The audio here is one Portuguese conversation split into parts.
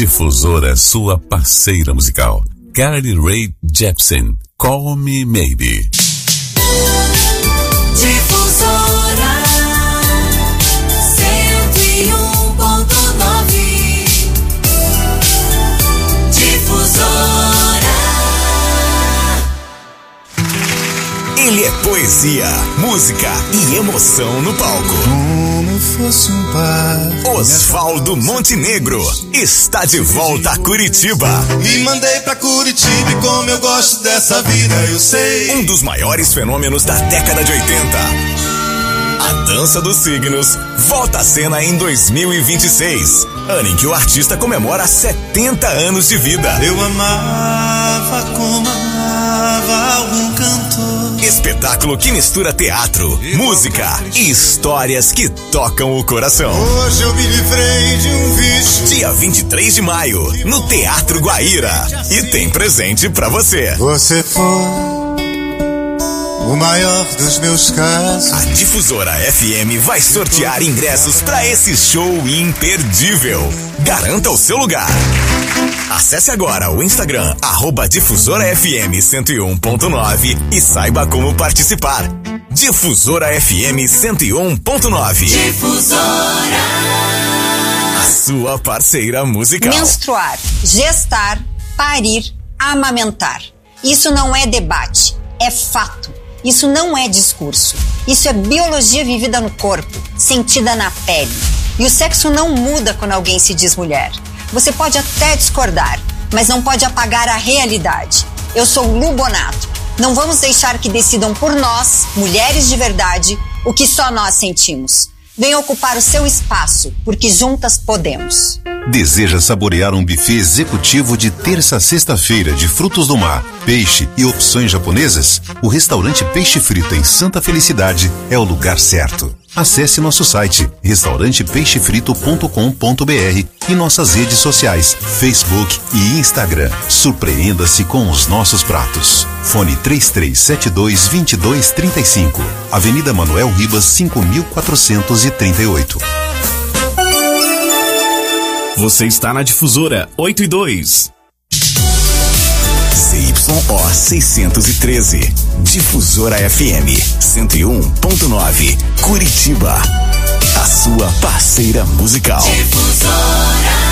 Difusora, sua parceira musical. Carly Rae Jepsen, Call Me Maybe. Difusora 101.9. Difusora. Ele é poesia, música e emoção no palco. Como fosse um par. Osvaldo Montenegro está de volta a Curitiba. Me mandei pra Curitiba e como eu gosto dessa vida, eu sei. Um dos maiores fenômenos da década de 80. A Dança dos Signos volta à cena em 2026, ano em que o artista comemora 70 anos de vida. Eu amava como amava algum cantor. Espetáculo que mistura teatro, música e histórias que tocam o coração. Hoje eu me livrei de um vício. Dia 23 de maio, no Teatro Guaíra. E tem presente pra você. Você foi o maior dos meus casos. A Difusora FM vai sortear ingressos pra esse show imperdível. Garanta o seu lugar. Acesse agora o Instagram @DifusoraFM101.9 e saiba como participar. Difusora FM 101.9. Difusora. A sua parceira musical. Menstruar, gestar, parir, amamentar. Isso não é debate, é fato. Isso não é discurso. Isso é biologia vivida no corpo, sentida na pele. E o sexo não muda quando alguém se diz mulher. Você pode até discordar, mas não pode apagar a realidade. Eu sou Lu Bonato. Não vamos deixar que decidam por nós, mulheres de verdade, o que só nós sentimos. Venha ocupar o seu espaço, porque juntas podemos. Deseja saborear um buffet executivo de terça a sexta-feira de frutos do mar, peixe e opções japonesas? O restaurante Peixe Frito em Santa Felicidade é o lugar certo. Acesse nosso site restaurantepeixefrito.com.br e nossas redes sociais, Facebook e Instagram. Surpreenda-se com os nossos pratos. Fone 3372-2235. Avenida Manuel Ribas, 5438. Você está na Difusora 8 e 2. ZYO 613. Difusora FM 101.9. Curitiba. A sua parceira musical. Difusora.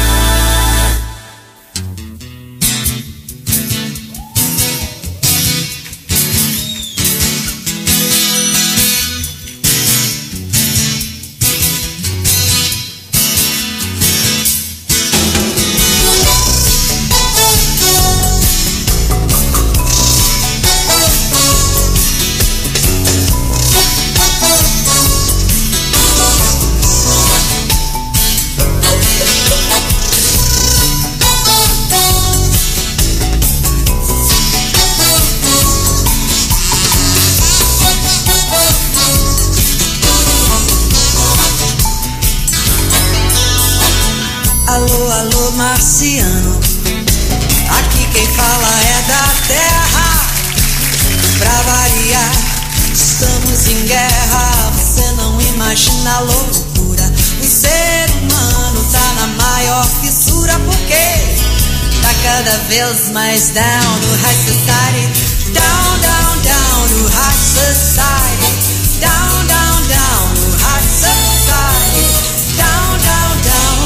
Alô, alô, marciano. Aqui quem fala é da terra. Pra variar, estamos em guerra. Você não imagina a loucura. O ser humano tá na maior fissura. Porque tá cada vez mais down no high society. Down, down, down no high society. Down, down, down no high society. Down, down, down.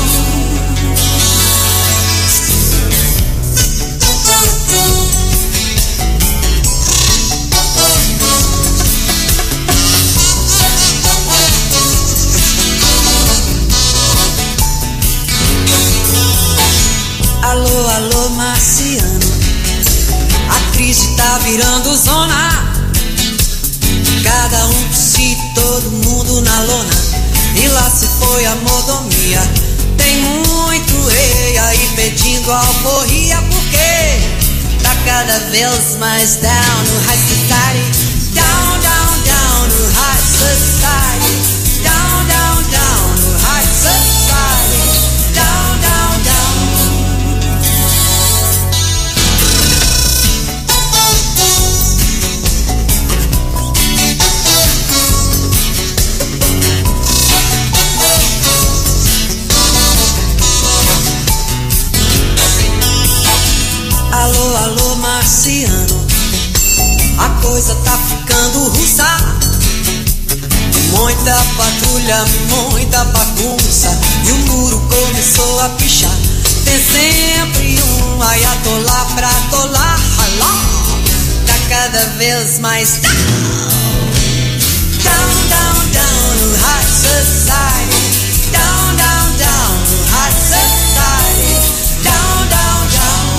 Alô, alô, marciano. A crise tá virando zona. Cada um por si, todo mundo na lona. E lá se foi a mordomia. Tem muito rei aí pedindo alforria. Porque tá cada vez mais down no high society. Down, down, down no high society. Down, down, down no high society. Down, down, down. Muita patrulha, muita bagunça, e o muro começou a pichar. Tem sempre um ayatollah pra atolar, tá cada vez mais down, down, down, down no high society, down, down, down no high society, down, down, down.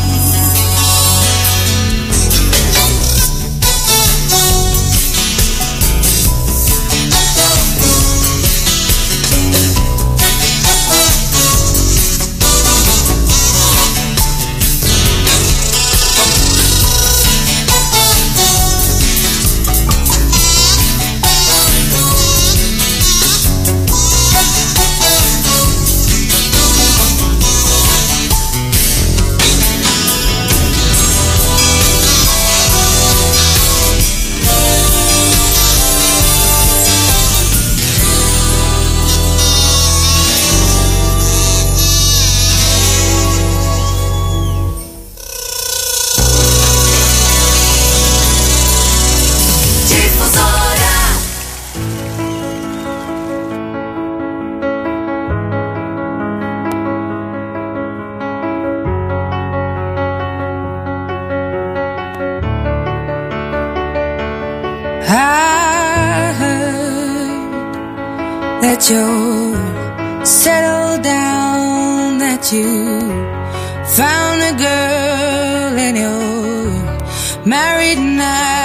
That you settled down, that you found a girl and you're married now.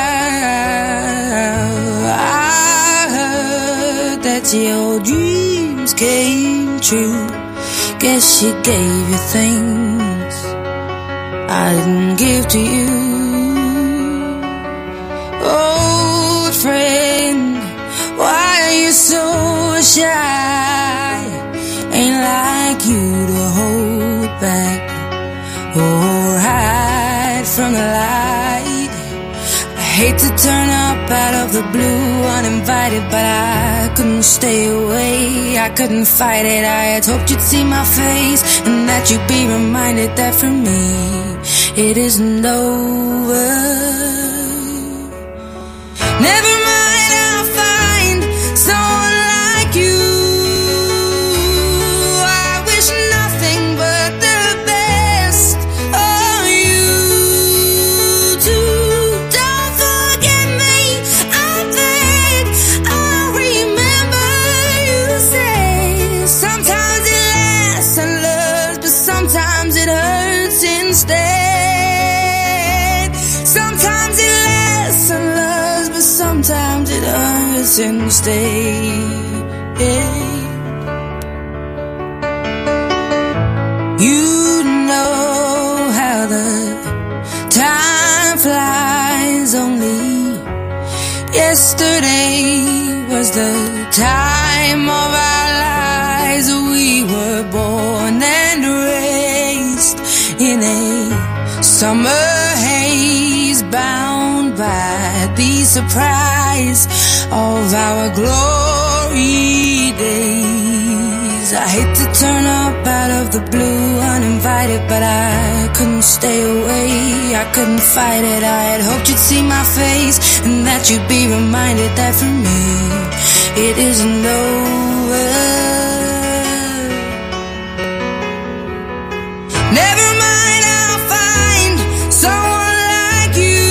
I heard that your dreams came true. Guess she gave you things I didn't give to you. Old friend, why are you so shy? Ain't like you to hold back or hide from the light. I hate to turn up out of the blue uninvited, but I couldn't stay away, I couldn't fight it. I had hoped you'd see my face and that you'd be reminded that for me it isn't over. Never mind, I'll find someone like you. I wish nothing but the best for you too. Don't forget me, I beg. I remember you say sometimes it lasts and loves, but sometimes it hurts instead. Sometimes it lasts and loves, but sometimes it hurts instead. You know how the time flies. Only yesterday was the time of our lives. We were born and raised in a summer haze, bound by the surprise of our glory days. I hate to turn up out of the blue uninvited, but I couldn't stay away, I couldn't fight it. I had hoped you'd see my face and that you'd be reminded that for me it isn't over. Never mind, I'll find someone like you.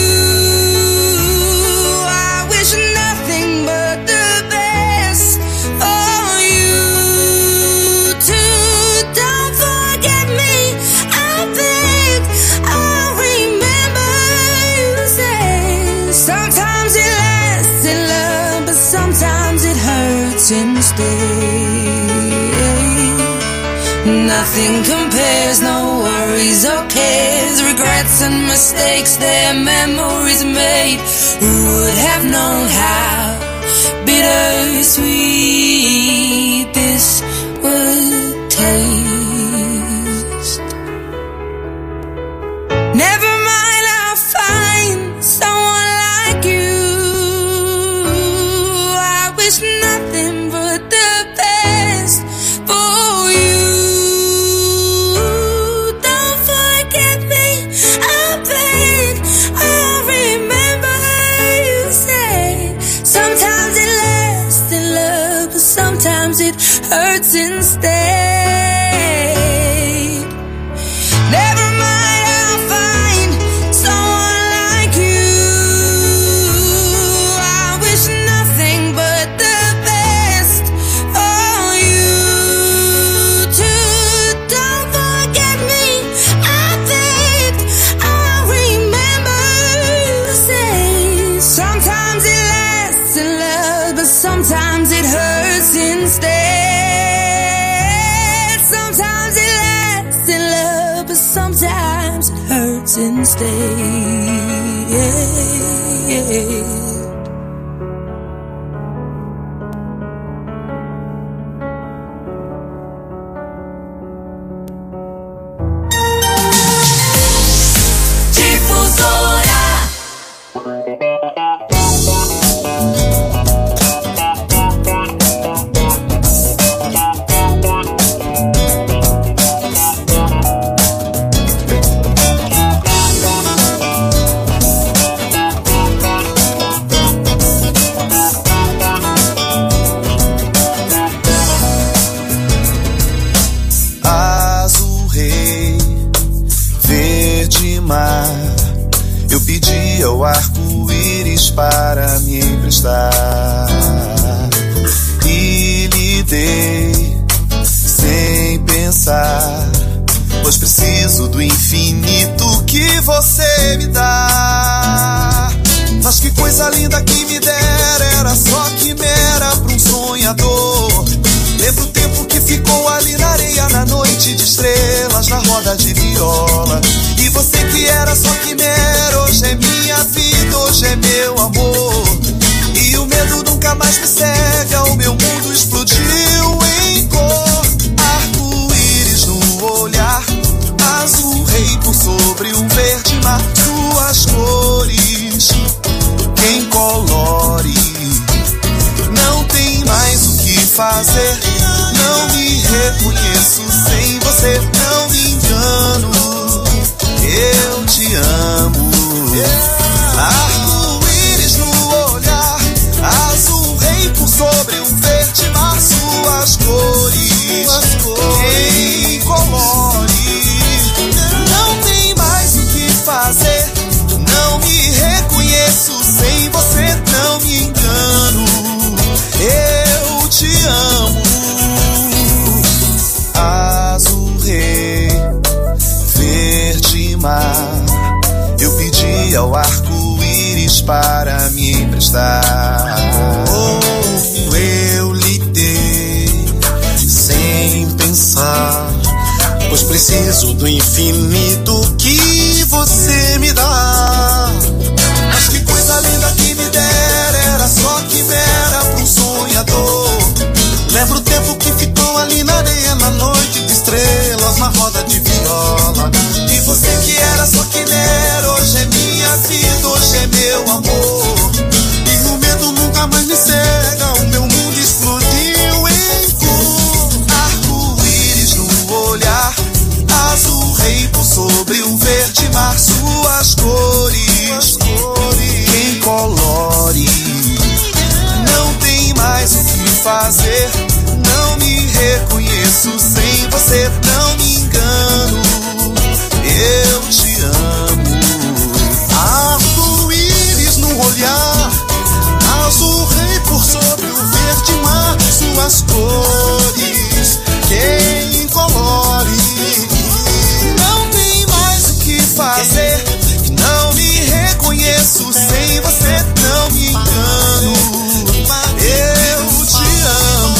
I wish nothing but the best for you too. Don't forget me, I beg. I remember you say sometimes it lasts in love, but sometimes it hurts instead. Nothing compares, no worries or cares, regrets and mistakes, their memories made. Who would have known how bittersweet this would taste? Never mind, I'll find someone like you. I wish nothing but the best for you. Sometimes it lasts in love, instead. Never mind, I'll find someone like you. I wish nothing but the best for you too. Don't forget me, I think I remember you say. Sometimes it lasts in love, but sometimes it hurts instead. Sometimes it lasts in love, but sometimes it hurts instead. Azul rei, verde mar, eu pedi ao arco-íris para me emprestar e lhe dei sem pensar, pois preciso do infinito que você me dá. Mas que coisa linda que me dera, era só quimera pra um sonhador. Lembro o tempo que ficou ali na areia, na noite de estrelas, na roda de viola. E você que era só quimera, hoje é minha vida, hoje é meu amor. E o medo nunca mais me cega, o meu mundo explodiu em cor. Arco-íris no olhar, azul rei por sobre um verde mar. Suas cores, quem colore, não tem mais o que fazer. Não me reconheço sem você, não me engano, eu te amo. Arco-íris no olhar, azul rei por sobre um verde mar. Suas cores, quem colore, não tem mais o que fazer. Não me reconheço sem você, não me engano, eu te amo. Azul rei, verde mar, eu pedi ao arco-íris para me emprestar. Oh, eu lhe dei sem pensar, pois preciso do infinito que você me dá. Mas que coisa linda que me dera, era só quimera pra um sonhador. Lembro o tempo que ficou ali na areia, na noite de estrelas, na roda de viola. E você que era só quimera, hoje é minha vida, hoje é meu amor. E o medo nunca mais me cega, o meu mundo explodiu em cor. Arco-íris no olhar, azul rei por sobre um verde mar. Suas cores, quem colore, não tem mais o que fazer. Não me reconheço sem você, não me engano, eu te amo. Arco-íris no olhar, azul rei por sobre o verde mar. Suas cores, quem colore, não tem mais o que fazer. Não me reconheço sem você, não me engano, eu te amo.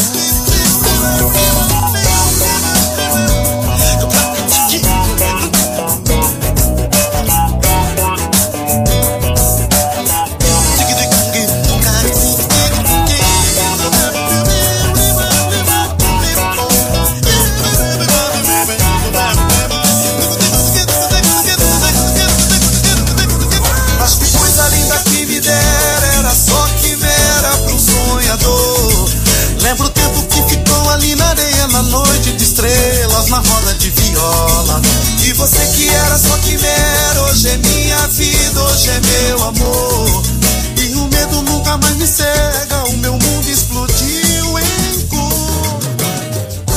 Lembro o tempo que ficou ali na areia, na noite de estrelas, na roda de viola. E você que era só quimera, hoje é minha vida, hoje é meu amor. E o medo nunca mais me cega, o meu mundo explodiu em cor.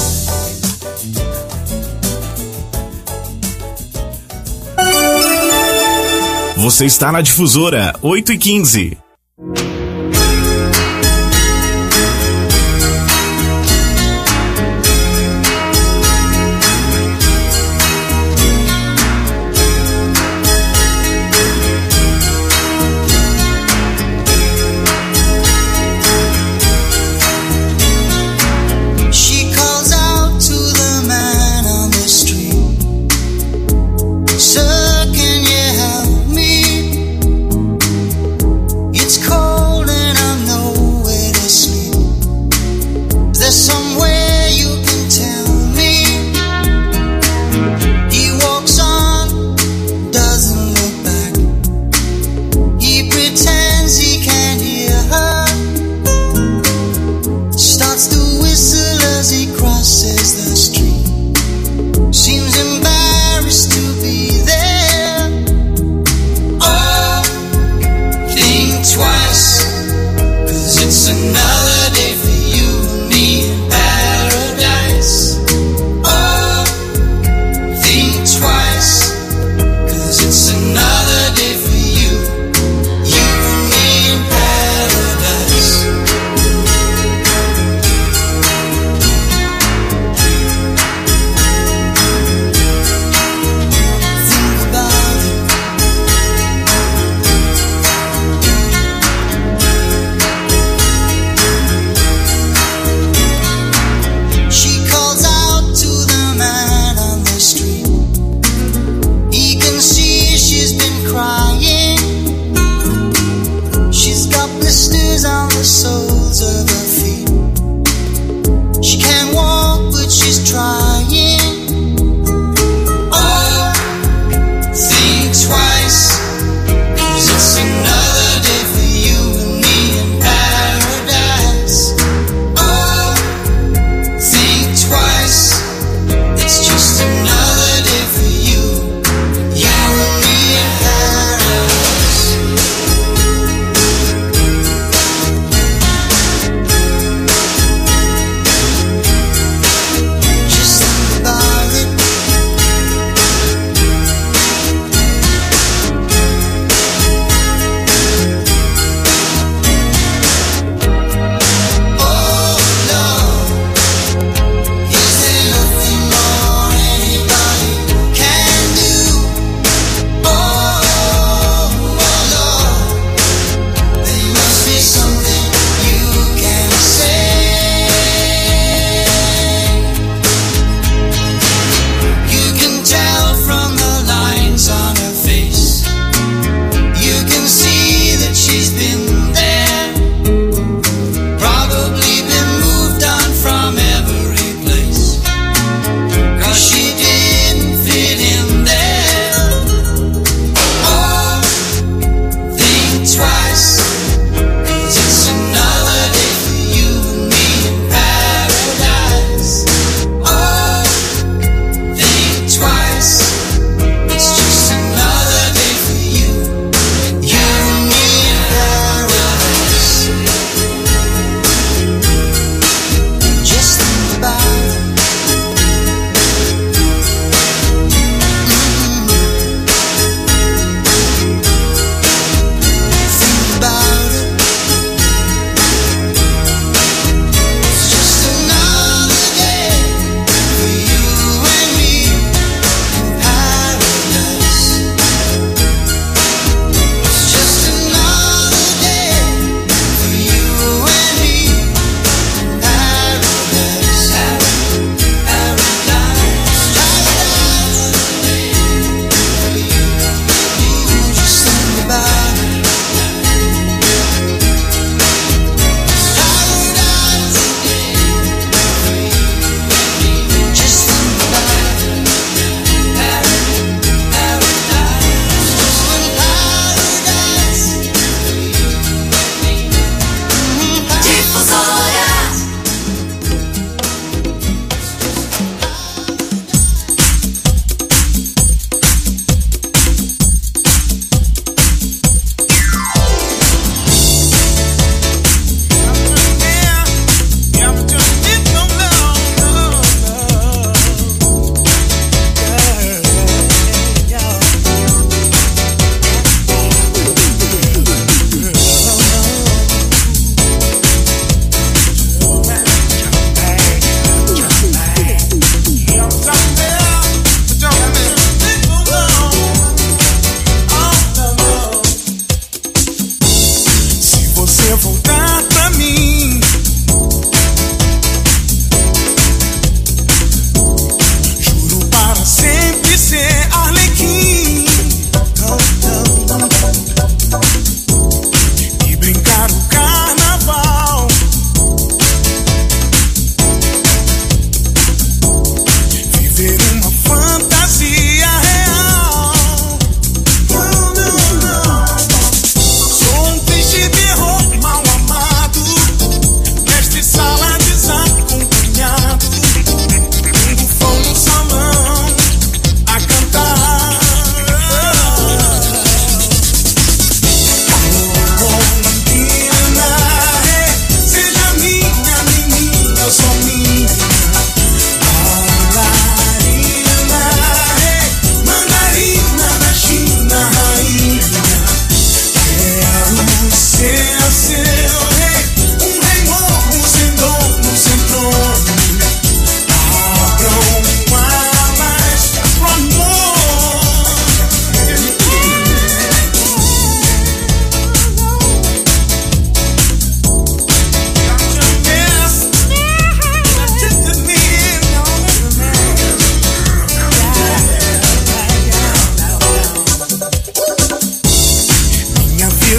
Você está na Difusora 8h15. Sir, can you help me?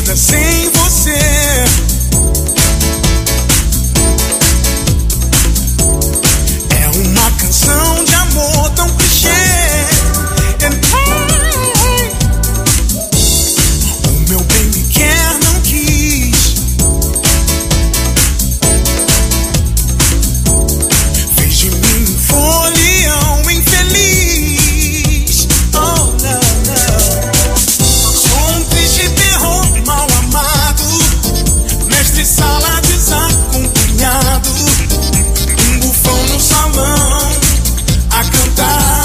vida sem você. É uma canção de amor tão clichê. O meu bem me quer, não quis. Fez de mim um folião infeliz. Oh, não, não. Sou um triste terror mal amado, mestre sala desacompanhado, um bufão no salão a cantar.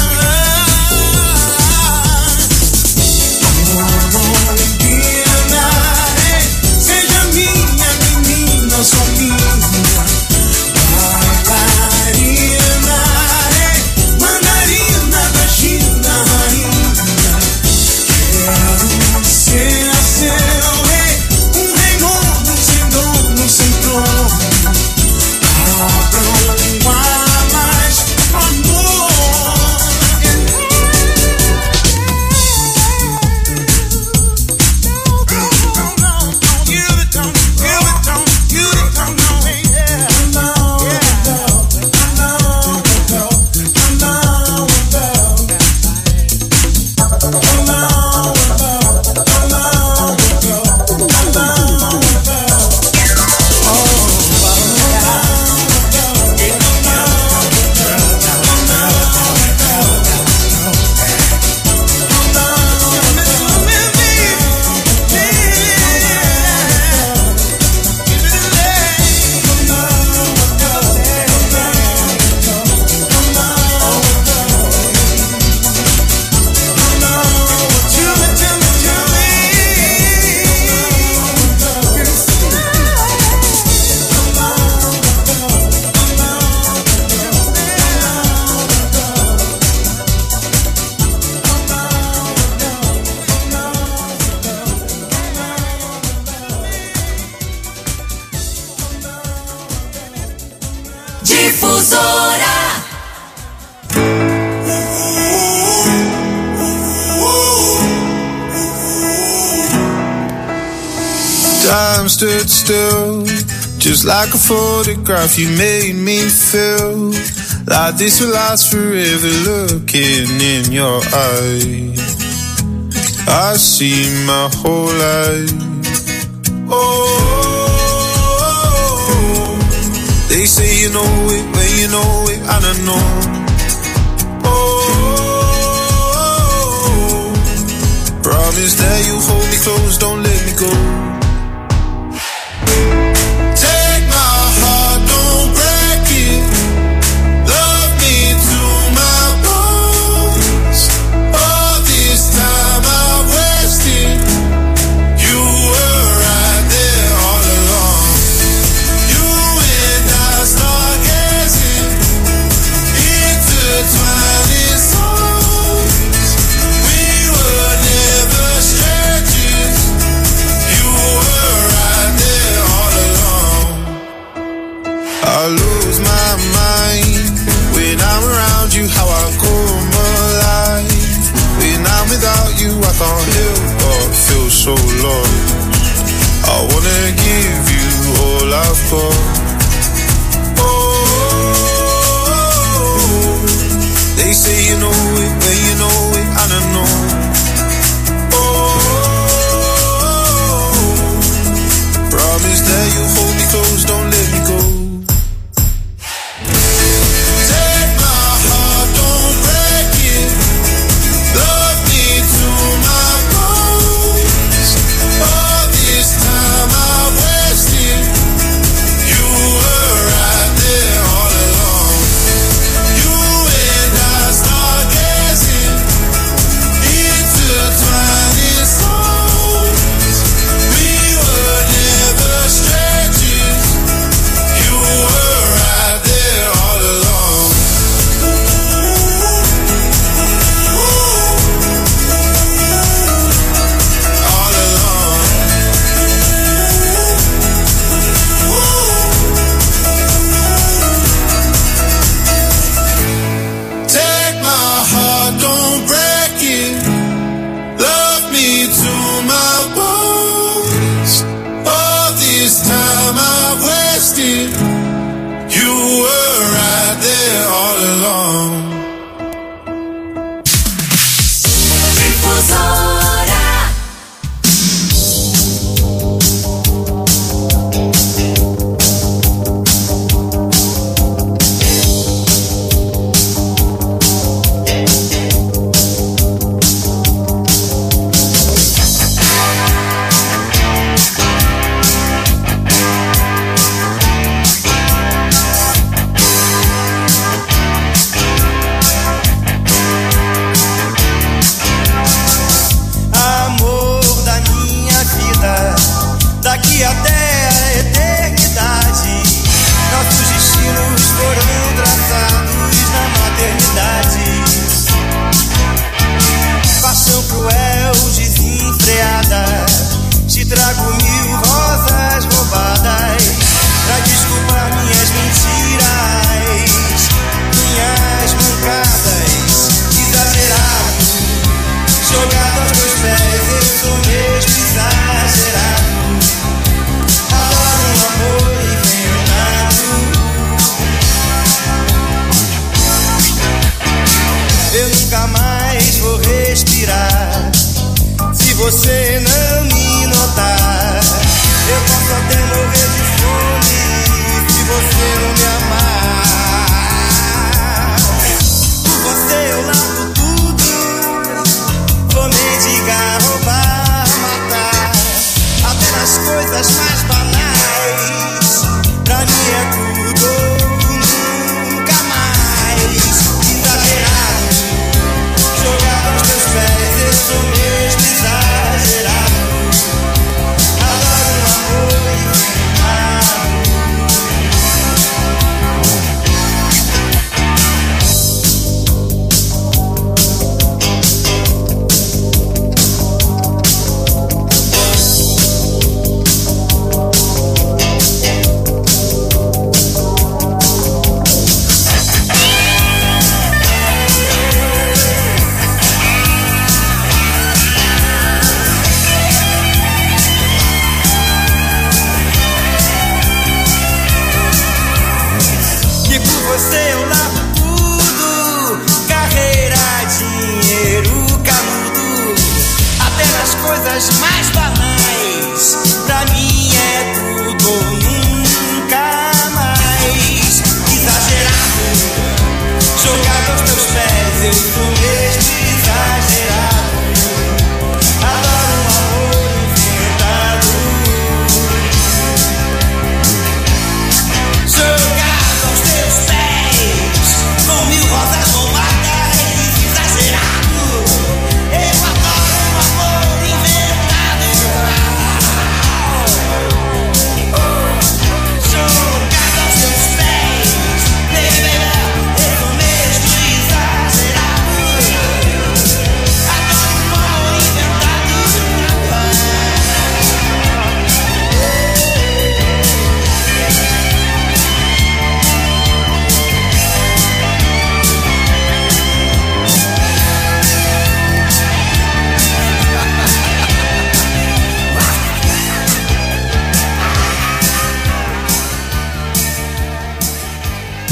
Seja minha menina, só minha bailarina, mandarina da China, rainha. Quero ser seu rei, um rei novo, sem dono, sem trono. Abra um alas, amor. Difusora. Time stood still, just like a photograph. You made me feel like this will last forever. Looking in your eyes, I see my whole life. Oh, they say you know it when you know it, and I know. Oh, promise that you hold me close, don't let me go. Take my heart, don't break it. Love me to my bones. All this time I wasted. You were right there all along. You and I stargazing, intertwining souls. We were never strangers. You were right there all along. I lose my mind when I'm around you. How I come alive when I'm without you. I can't help but feel so lost. I wanna give you all I've got. Oh, they say you know it when you know it, and I know. Oh, promise that you hold me close, don't let me go. Take my heart, don't break it. Love me to my bones. All this time I wasted. You were right there all along. You and I stargazing,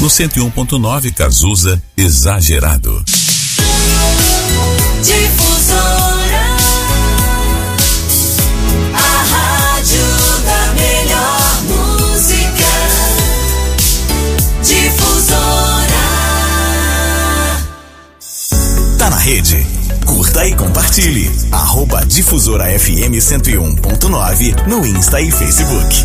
No 101.9 Cazuza, Exagerado. Difusora, a rádio da melhor música. Difusora. Tá na rede? Curta e compartilhe. @Difusora FM 101.9 no Insta e Facebook.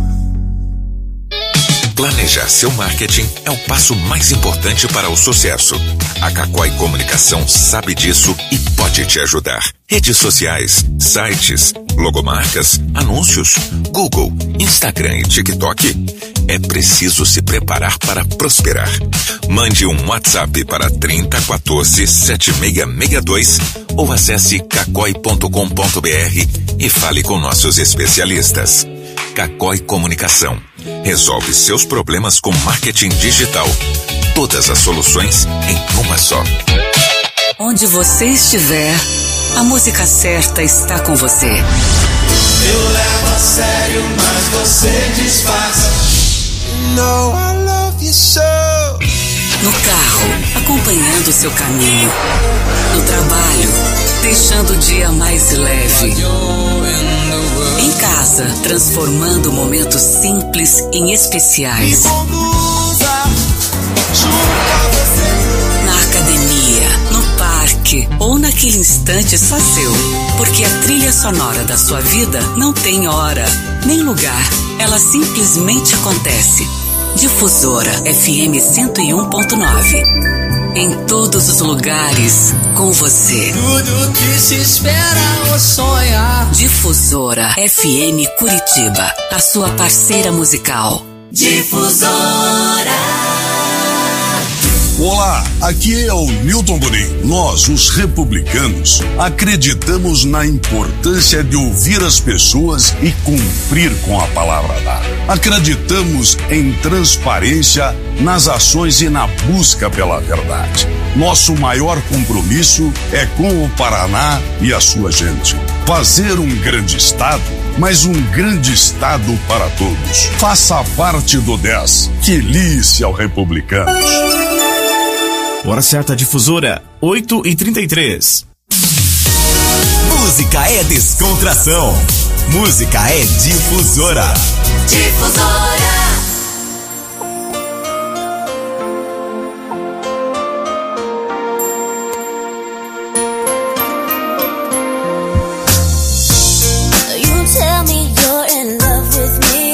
Planejar seu marketing é o passo mais importante para o sucesso. A Cacói Comunicação sabe disso e pode te ajudar. Redes sociais, sites, logomarcas, anúncios, Google, Instagram e TikTok. É preciso se preparar para prosperar. Mande um WhatsApp para 3014 7662 ou acesse cacói.com.br e fale com nossos especialistas. Cacói Comunicação. Resolve seus problemas com marketing digital. Todas as soluções em uma só. Onde você estiver, a música certa está com você. Eu levo a sério, mas você disfarça. No, I love you so. No carro, acompanhando seu caminho. No trabalho, deixando o dia mais leve. Em casa, transformando momentos simples em especiais. Na academia, no parque ou naquele instante só seu. Porque a trilha sonora da sua vida não tem hora, nem lugar. Ela simplesmente acontece. Difusora FM 101.9. Em todos os lugares, com você. Tudo que se espera ou sonha. Difusora FM Curitiba, a sua parceira musical. Difusora. Olá, aqui é o Newton Bonin. Nós, os republicanos, acreditamos na importância de ouvir as pessoas e cumprir com a palavra dada. Acreditamos em transparência nas ações e na busca pela verdade. Nosso maior compromisso é com o Paraná e a sua gente. Fazer um grande estado, mas um grande estado para todos. Faça parte do 10. Feliz ao Republicanos. Hora certa, Difusora, 8h33. Música é descontração. Música é Difusora. Difusora. You tell me you're in love with me,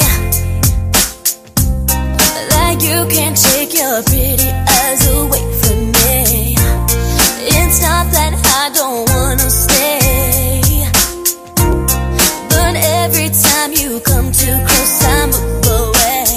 like you can't take your pretty eyes away from me. It's not that I don't wanna stay, but every time you come too close I move away.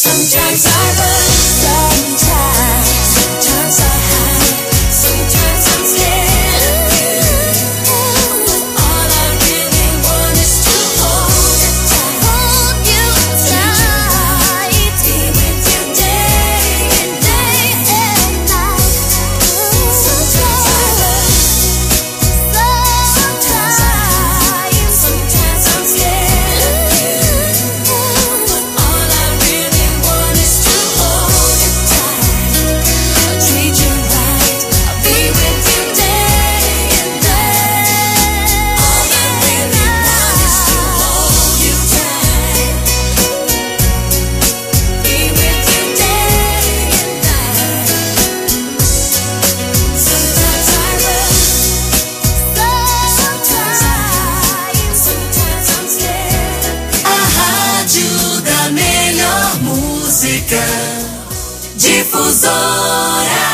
Sometimes I run, sometimes I hide, sometimes I'm scared of you. But all I really want is to hold you tight, be with you day and night. Sometimes I run, sometimes I hide, sometimes I'm scared of you. But all I really want is to hold you tight. I'll treat you right, I'll be with you day and night. All I really want is to hold you tight, be with you day and night. Sometimes I run, sometimes I'm scared. A rádio da melhor música, Difusora.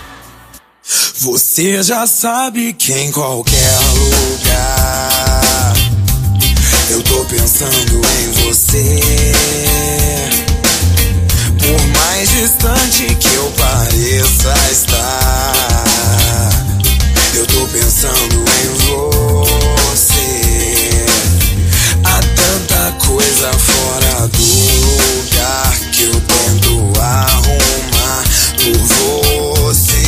Você já sabe que em qualquer lugar eu tô pensando em você. Por mais distante que eu pareça estar, eu tô pensando em você. Há tanta coisa fora do lugar que eu tento arrumar por você,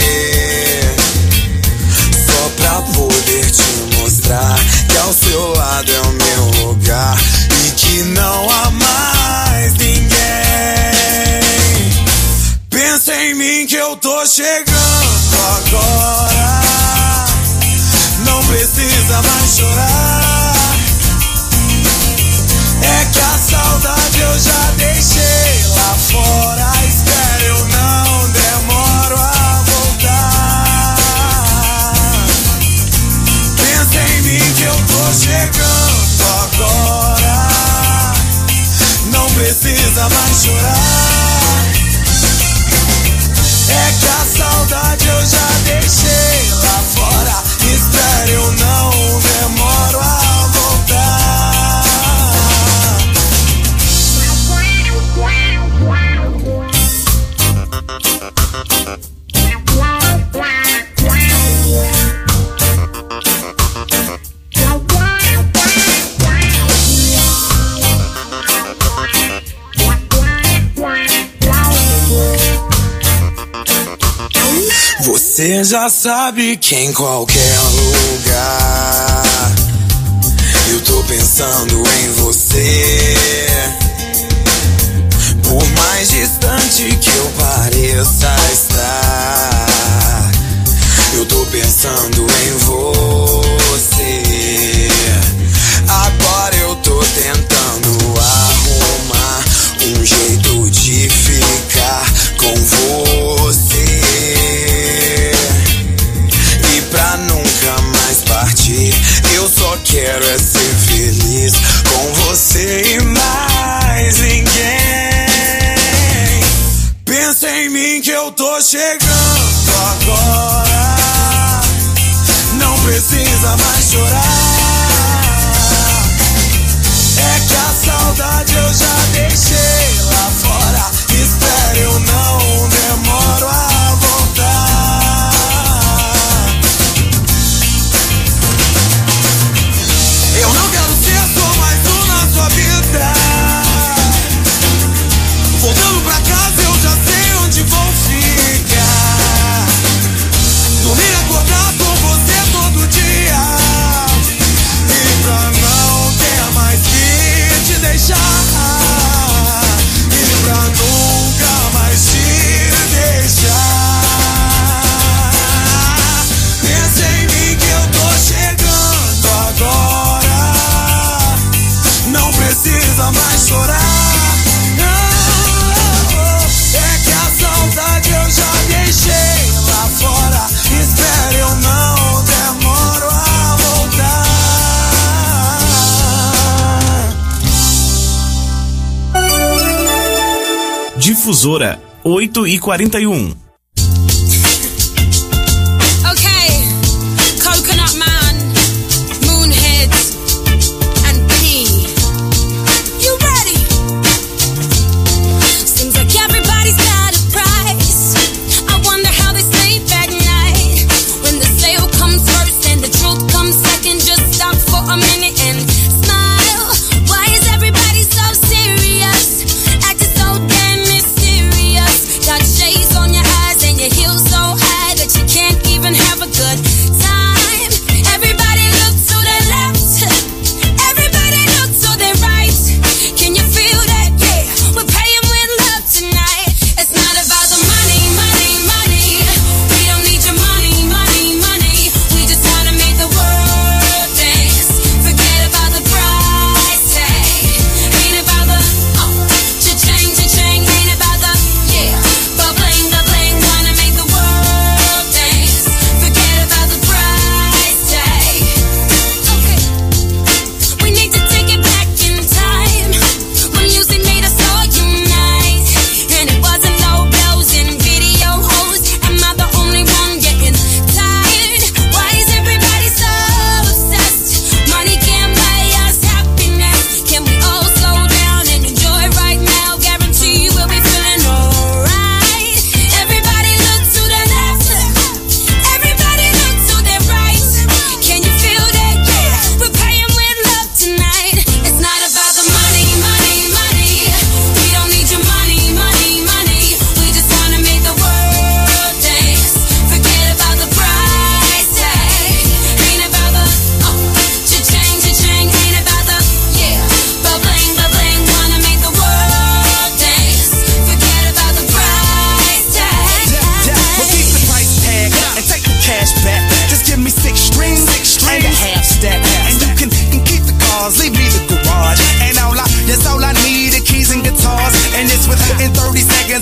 só pra poder te mostrar que ao seu lado é o meu lugar e que não há mais ninguém. Pensa em mim que eu tô chegando agora, não precisa mais chorar. É que a saudade eu já deixei lá fora. Espera, eu não demoro a voltar. Pensa em mim que eu tô chegando agora, não precisa mais chorar. É que a saudade eu já deixei lá fora. Espera, eu não demoro a voltar. Você já sabe que em qualquer lugar eu tô pensando em você. Por mais distante que eu pareça estar, eu tô pensando em você. Agora eu tô tentando arrumar um jeito de ficar com você. E pra nunca mais partir, eu só quero é ser feliz com você e mais ninguém. Pensa em mim que eu tô chegando agora, não precisa mais chorar. É que a saudade eu já deixei lá fora. Espera, eu não demoro a voltar. Eu não quero ser só mais um na sua vida. Voltando pra casa eu já sei onde vou ficar. Dormir e acordar com você todo dia. E pra não ter mais que te deixar, e pra nunca mais te deixar. Pensa em mim que eu tô chegando agora, não precisa mais chorar. É que a saudade eu já deixei lá fora. Espera, eu não demoro a voltar. Difusora 8h41. Okay, Coconut Man, Moonhead, and P. You ready?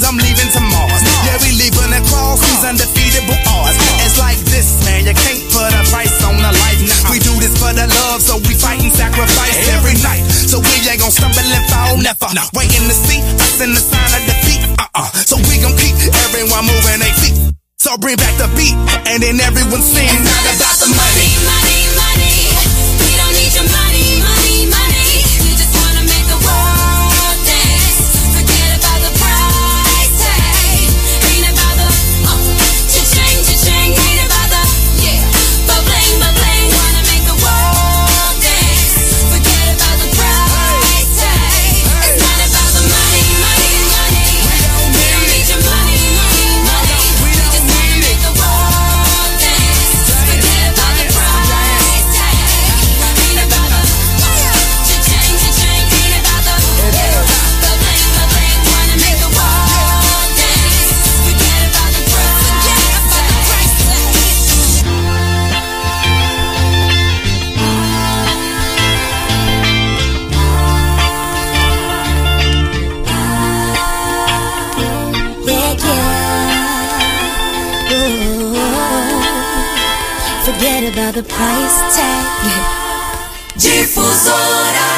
I'm leaving to Mars. Yeah, we leaving across these undefeatable odds. It's like this, man, you can't put a price on a life. Nah, we do this for the love, so we fight and sacrifice every night. So we ain't gon' stumble and fall, never. Waiting to see us in the sign of defeat. So we gon' keep everyone moving their feet. So bring back the beat, and then everyone sings. It's not about the money, money, money. We don't need your money, money, money. We just wanna make the world dance. Forget about the price tag. Ain't about the cha-ching, cha-ching. Ain't about the ba-bling, ba-bling. Wanna make the world dance. Forget about the price tag. It's not about the money, money, money. We don't need your money, money, money. We just wanna make the world dance. Forget about the price tag. Ain't about the cha-ching, cha-ching. Ain't about the ba-bling, ba-bling. Wanna make the world dance. Forget about the price Forget about the price tag. Difusora.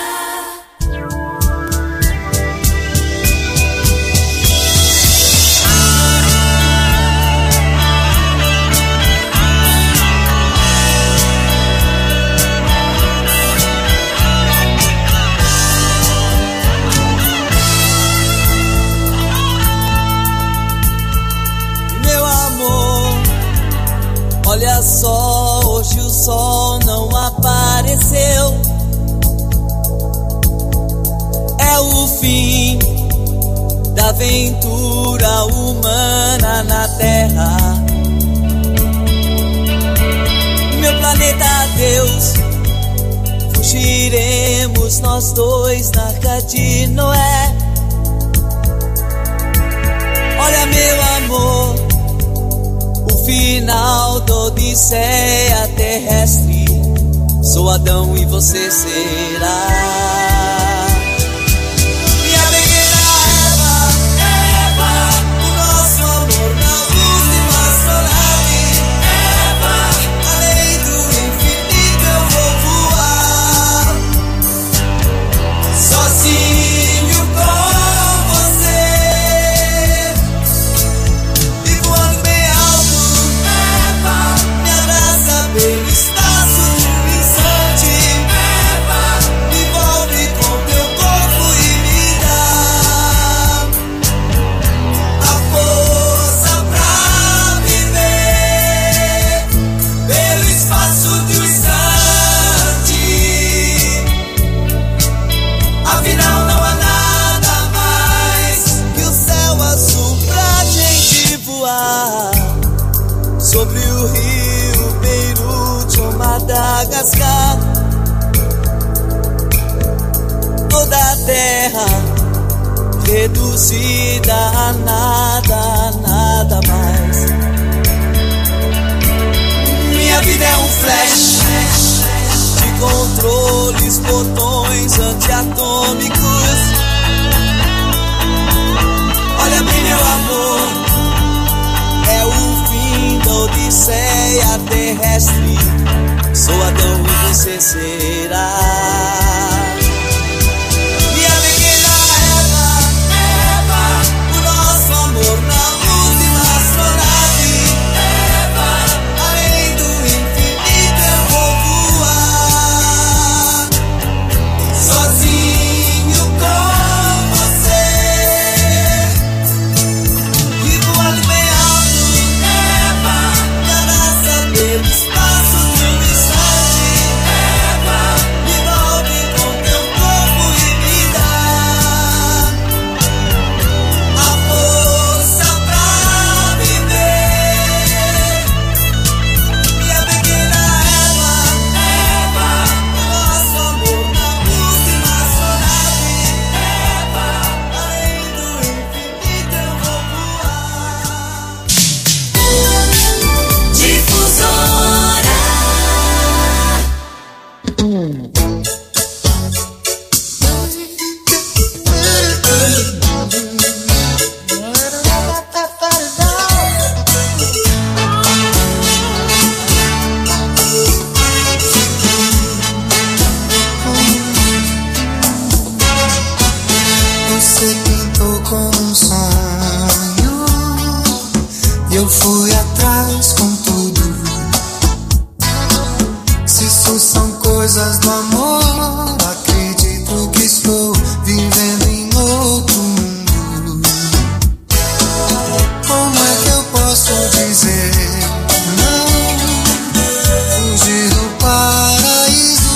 Meu amor, olha só, hoje o sol não apareceu. É o fim da aventura humana na Terra. Meu planeta Deus, fugiremos nós dois na Arca de Noé. Olha, meu amor, o final da odisseia terrestre. Sou Adão e você será minha pequena Eva, o nosso amor na última astronave. Eva, além do infinito eu vou voar, sozinho com você. E voando bem alto, Eva, me abraça pelo espaço instante. Eva, me envolve com teu corpo e me dá a força pra viver pelo espaço distante. Afinal não há nada mais que o céu azul pra gente voar sobre o rio Beirute ou Madagascar. Toda a terra reduzida a nada, nada mais. Minha vida é um flash de controles, botões antiatômicos. Olha bem, meu amor, é o fim da odisseia terrestre. Sou Adão e você será minha pequena Eva, o nosso amor na última astronave. Eva, além do infinito eu vou voar, sozinho com você. E voando bem alto, Eva, me abraça pelo espaço de um instante. Eva, eu fui atrás com tudo. Se isso são coisas do amor, acredito que estou vivendo em outro mundo. Como é que eu posso dizer não? Fugir do paraíso.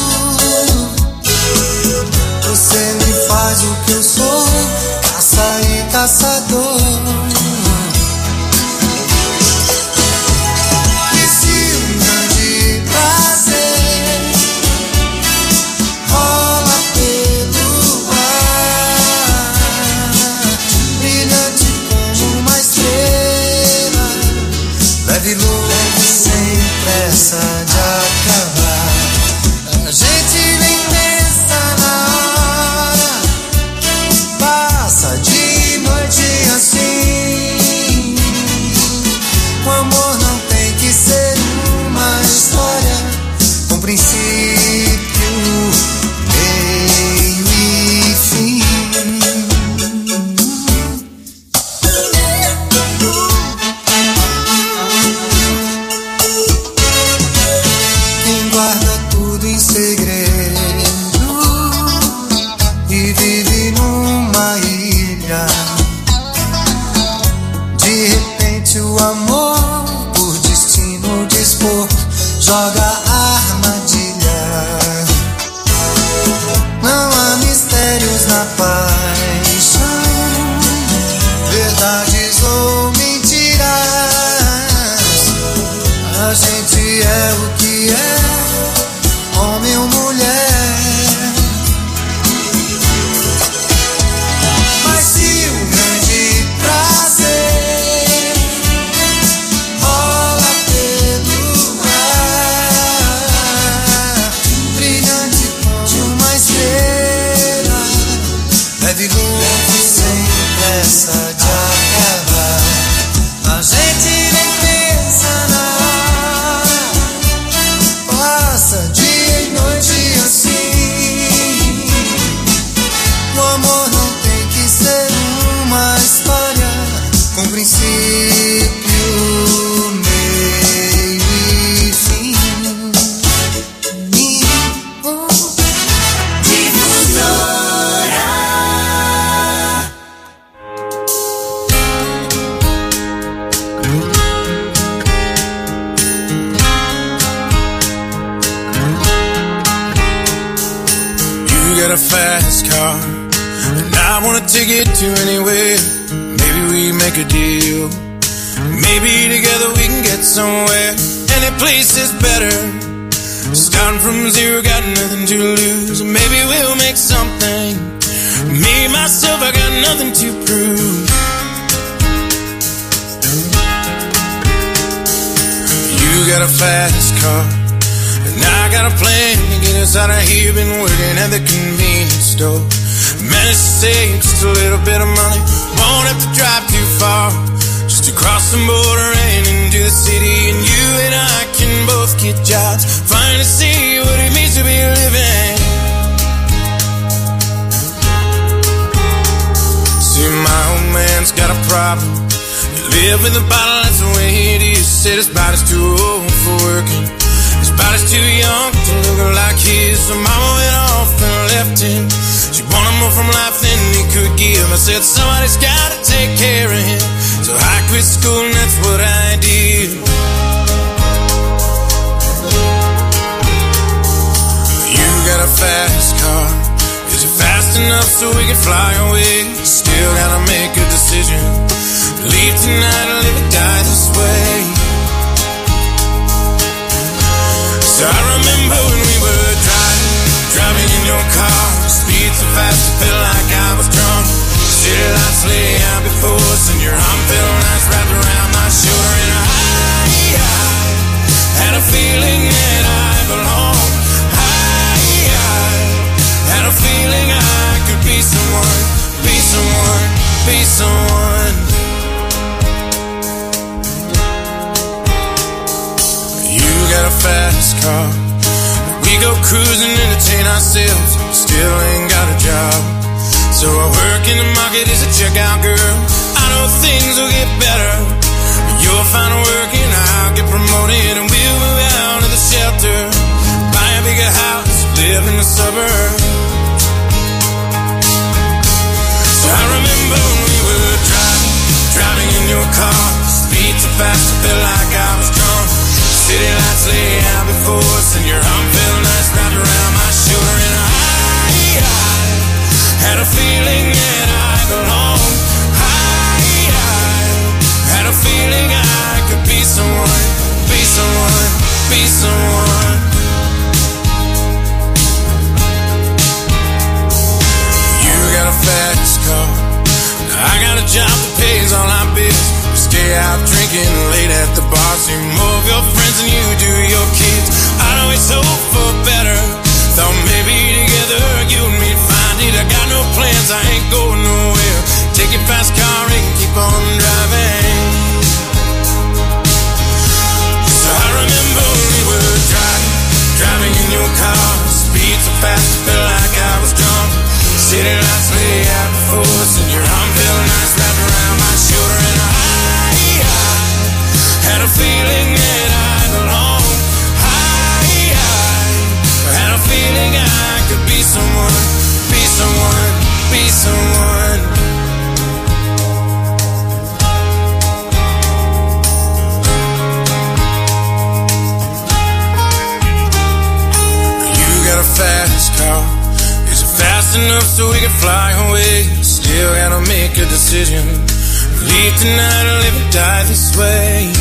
Você me faz o que eu sou, caça e caçador. E se um grande prazer rola pelo ar, brilhante como uma estrela, leve louco sem pressa de acabar. A gente nem pensa na hora, passa de noite assim. O amor não tem que ser uma história com princípio, meio e fim. Quem guarda tudo em segredo e vive numa ilha, de repente o amor, por destino disposto, joga a armadilha. Não há mistérios na paixão, verdades ou mentiras. A gente é o que é, homem ou mulher. Mas se um grande prazer rola pelo ar, brilhante como uma estrela, leve louco sem pressa de acabar. A gente nem pensa na hora, passa dia e noite assim. O amor não tem que ser uma história com princípio, meio e fim. You got a fast car, and I wanna take it to anywhere. Maybe we make a deal. Maybe together we can get somewhere. Any place is better. Starting from zero, got nothing to lose. Maybe we'll make something. Me, myself, I got nothing to prove. You got a fast car, and I got a plan to get us out of here. Been working at the convenience store. Managed to save just a little bit of money. Won't have to drive too far, just to cross the border and into the city. And you and I can both get jobs, finally see what it means to be living. See, my old man's got a problem. You live in the bottle, that's the way it is. Said his body's too old for working, his body's too young to look like his. So mama went off and left him. She wanted more from life than he could give. I said somebody's gotta take care of him, so I quit school and that's what I did. You got a fast car, is it fast enough so we can fly away? Still gotta make a decision, leave tonight or live or die this way. So I remember when we were driving in your car. Speed so fast it felt like I was drunk. City lights lay out before us, and your arm felt nice wrapped around my shoulder. And I had a feeling that I belonged. I had a feeling I could be someone, be someone, be someone. You got a fast car, we go cruising, entertain ourselves. Still ain't got a job, so I work in the market as a checkout girl. I know things will get better, you'll find the suburbs. So I remember when we were driving in your car. Speed so fast, I felt like I was drunk. City lights lay out before us, and your arm felt nice wrapped around my shoulder. And I had a feeling that I belonged. I had a feeling I could be someone, be someone, be someone. You got a fast car, I got a job that pays all our bills. We stay out drinking late at the bar, see more of your friends than you do your kids. I'd always hope for better, thought maybe together you and me'd find it. I got no plans, I ain't going nowhere. Take your fast car and keep on driving. So I remember we were driving in your car. Speed so fast, I felt like I was drunk. City lights lay out before us, and your arm felt nice wrapped around my shoulder. And I had a feeling that I belonged. I had a feeling I could be someone, be someone, be someone. You got a fast car. Is it fast enough so we can fly away? Still gotta make a decision. Leave tonight or live or die this way.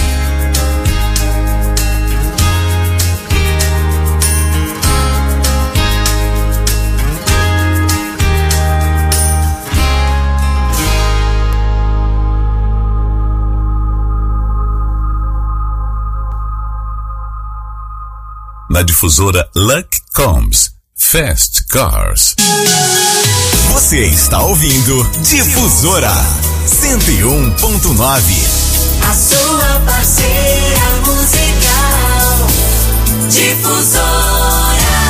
Na difusora Luck Combs, Fast Cars. Você está ouvindo Difusora 101.9. A sua parceira musical. Difusora.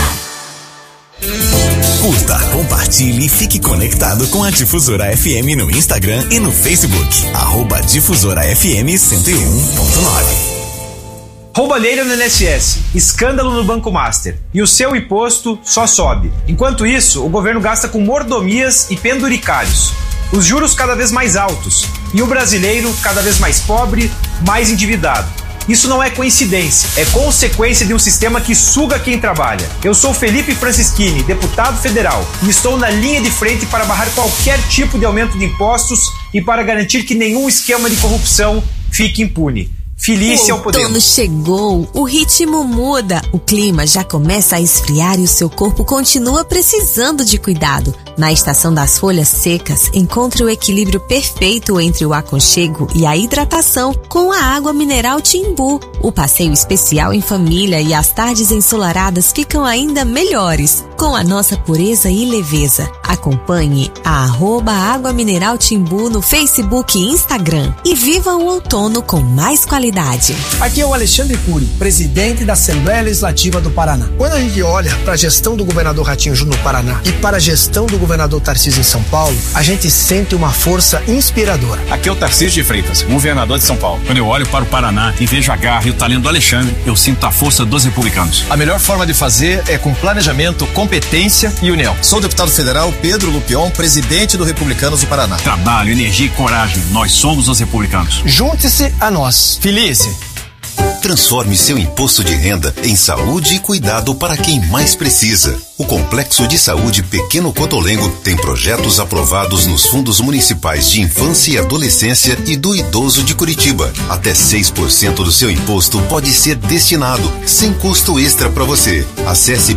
Curta, compartilhe e fique conectado com a Difusora FM no Instagram e no Facebook. @Difusora FM 101.9. Roubalheira no INSS, escândalo no Banco Master e o seu imposto só sobe. Enquanto isso, o governo gasta com mordomias e penduricalhos. Os juros cada vez mais altos e o brasileiro cada vez mais pobre, mais endividado. Isso não é coincidência, é consequência de um sistema que suga quem trabalha. Eu sou Felipe Francischini, deputado federal, e estou na linha de frente para barrar qualquer tipo de aumento de impostos e para garantir que nenhum esquema de corrupção fique impune. Felícia ao poder. O outono chegou, o ritmo muda, o clima já começa a esfriar e o seu corpo continua precisando de cuidado. Na estação das folhas secas, encontre o equilíbrio perfeito entre o aconchego e a hidratação com a água mineral Timbu. O passeio especial em família e as tardes ensolaradas ficam ainda melhores com a nossa pureza e leveza. Acompanhe a @Água Mineral Timbu no Facebook e Instagram e viva o outono com mais qualidade. Aqui é o Alexandre Cury, presidente da Assembleia Legislativa do Paraná. Quando a gente olha para a gestão do governador Ratinho Júnior no Paraná e para a gestão do governador Tarcísio em São Paulo, a gente sente uma força inspiradora. Aqui é o Tarcísio de Freitas, governador de São Paulo. Quando eu olho para o Paraná e vejo a garra e o talento do Alexandre, eu sinto a força dos republicanos. A melhor forma de fazer é com planejamento, competência e união. Sou o deputado federal Pedro Lupion, presidente do Republicanos do Paraná. Trabalho, energia e coragem, nós somos os republicanos. Junte-se a nós. Felice. Transforme seu imposto de renda em saúde e cuidado para quem mais precisa. O Complexo de Saúde Pequeno Cotolengo tem projetos aprovados nos fundos municipais de infância e adolescência e do idoso de Curitiba. Até 6% do seu imposto pode ser destinado, sem custo extra para você. Acesse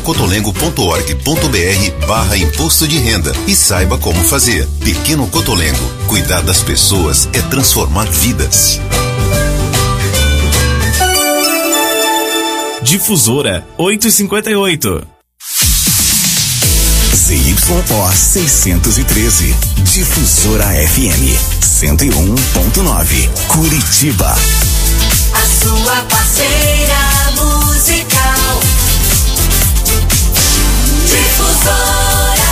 pequenocotolengo.org.br/imposto de renda e saiba como fazer. Pequeno Cotolengo. Cuidar das pessoas é transformar vidas. Difusora 858. ZYO 613. Difusora FM 101.9. Curitiba. A sua parceira musical. Difusora.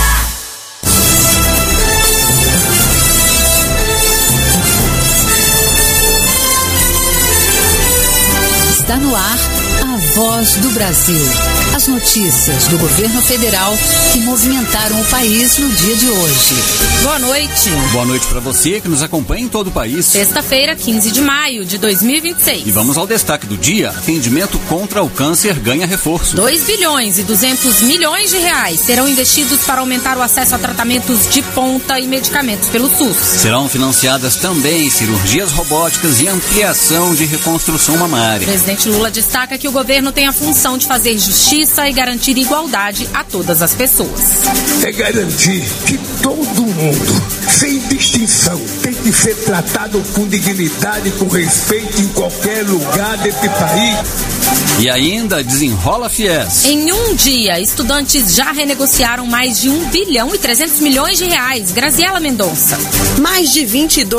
Está no ar a Voz do Brasil. As principais notícias do governo federal que movimentaram o país no dia de hoje. Boa noite. Boa noite para você que nos acompanha em todo o país. Sexta-feira, 15 de maio de 2026. E vamos ao destaque do dia. Atendimento contra o câncer ganha reforço. 2 bilhões e 200 milhões de reais serão investidos para aumentar o acesso a tratamentos de ponta e medicamentos pelo SUS. Serão financiadas também cirurgias robóticas e ampliação de reconstrução mamária. O presidente Lula destaca que o governo tem a função de fazer justiça e garantir igualdade a todas as pessoas. É garantir que todo mundo, sem distinção, tem que ser tratado com dignidade, com respeito em qualquer lugar desse país. E ainda Desenrola Fies. Em um dia, estudantes já renegociaram mais de 1 bilhão e 300 milhões de reais. Graziela Mendonça. Mais de 22